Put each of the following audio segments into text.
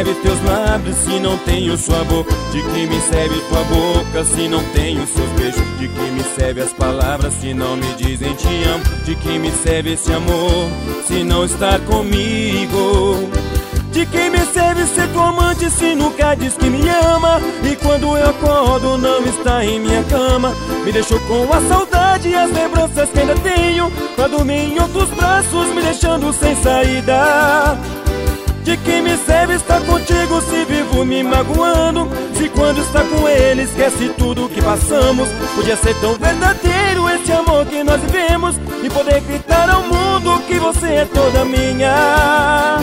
serve teus lábios se não tenho sua boca? De que me serve tua boca se não tenho seus beijos? De que me serve as palavras se não me dizem te amo? De que me serve esse amor se não estar comigo? De que me serve ser tua amante se nunca diz que me ama? E quando eu acordo não está em minha cama. Me deixou com a saudade e as lembranças que ainda tenho, pra dormir em outros braços, me deixando sem saída. De que me serve estar contigo se vivo me magoando? Se quando está com ele esquece tudo que passamos. Podia ser tão verdadeiro esse amor que nós vivemos e poder gritar ao mundo que você é toda minha.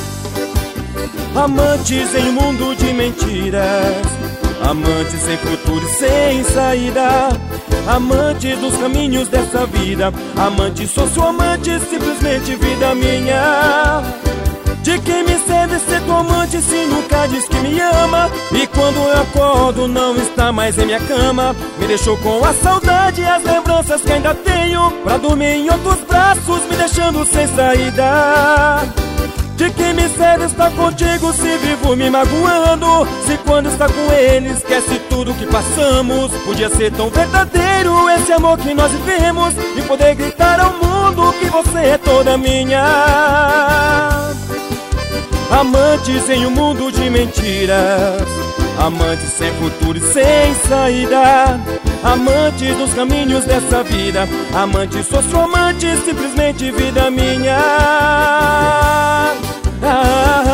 Amantes em um mundo de mentiras, amantes sem futuro e sem saída, amantes dos caminhos dessa vida, amantes, sou seu amante, simplesmente vida minha. De que me serve ser tua amante se nunca diz que me ama? E quando eu acordo não está mais em minha cama. Me deixou com a saudade e as lembranças que ainda tenho, pra dormir em outros braços, me deixando sem saída. De que me serve estar contigo se vivo me magoando? Se quando está com ele esquece tudo que passamos. Podia ser tão verdadeiro esse amor que nós vivemos e poder gritar ao mundo que você é toda minha. Amantes em um mundo de mentiras, amantes sem futuro e sem saída, amantes dos caminhos dessa vida, amantes, sou seu amante, simplesmente vida minha.